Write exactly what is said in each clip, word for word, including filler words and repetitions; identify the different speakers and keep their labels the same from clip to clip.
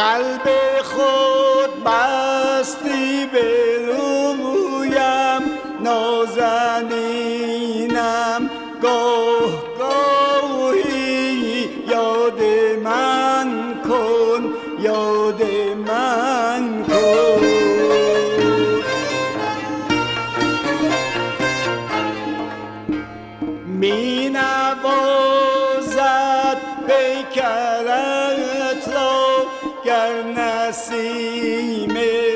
Speaker 1: قلب خود بستی به رویم نازنینم گاه گاهی یاد من کن یاد من کن می نوازد پیکرت را گر نسیم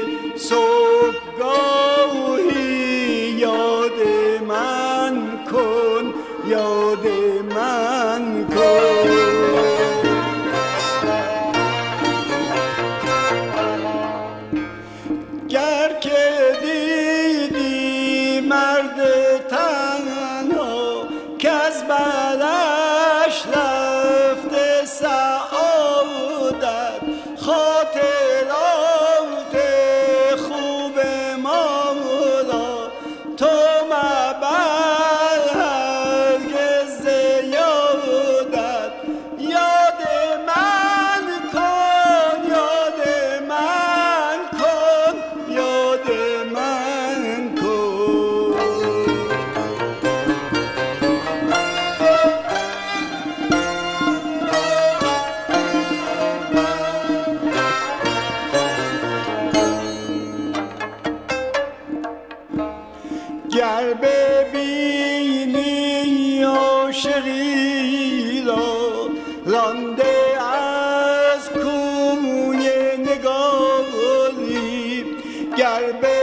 Speaker 1: صبحگاهی یاد من کن یاد من کن گر که دیدی مرد تنها که از برش رفته سعادت خاطرات خوب ما را تو مبر هرگز یادت یاد من کن یاد من کن یاد من کن گر ببینی عاشقی را رانده از کوی نگاری گر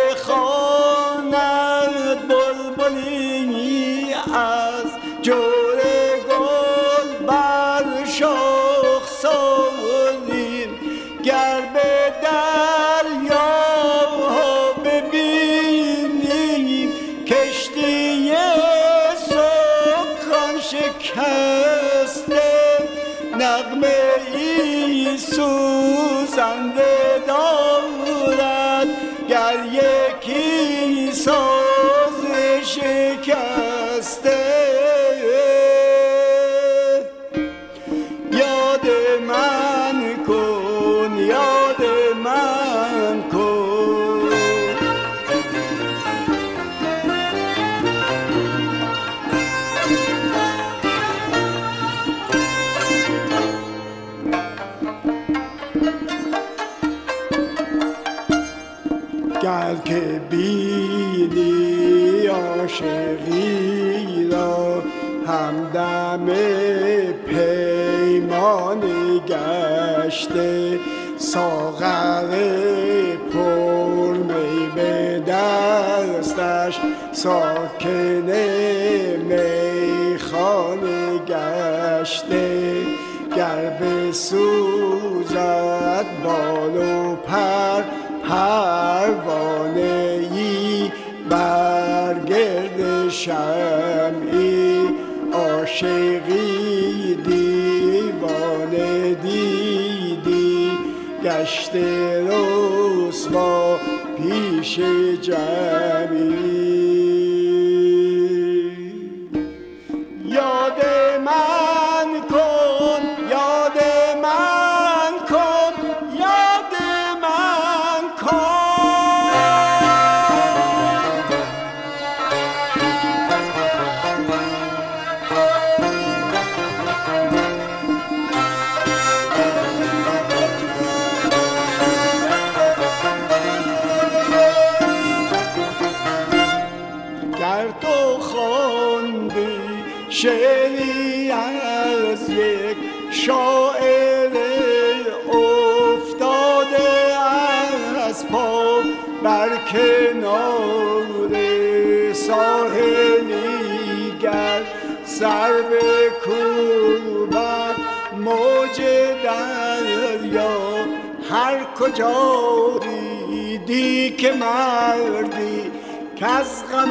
Speaker 1: بخواند بلبلی از جور گل بر شاخساری گر به دریاها ببینی کشتی سکان شکسته نغمه ای سوزنده دارد گر یکی ساز شکسته یاد من کن یاد من کن گر که بینی عاشقی را همدم پیمانی گشته ساغر پرمی به دستش ساکن میخانه گشته گر بسوزد بال و پر پروانه ای بر گرد شمعی عاشقی دیوانه دیدی گشته رسوا پیش جمعی یاد من کن یاد من کن یاد من کن گر تو خواندی شعری از یک شاعر افتاده از پا بر کنار ساحلی گر سر بکوبد موج دریا هر کجا دیدی که مردی که از غم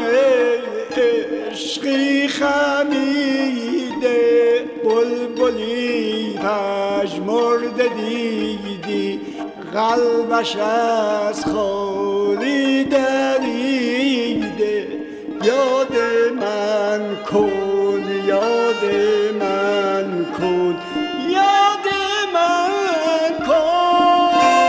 Speaker 1: عشقی خمیده بلبلی پژمرده دیدی قلبش از خالی دریده یاد من کن یاد من کن یاد من کن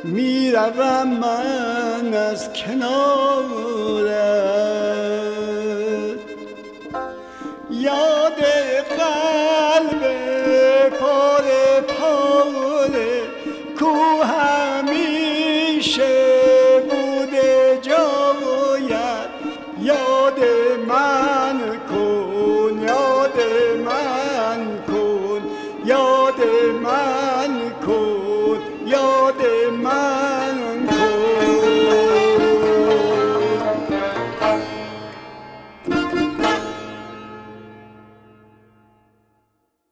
Speaker 1: میروم من از کنارت. یاد قلب پاره پاره کو همیشه بوده جایت، یاد من کن، یاد من کن، یاد من کن، یاد من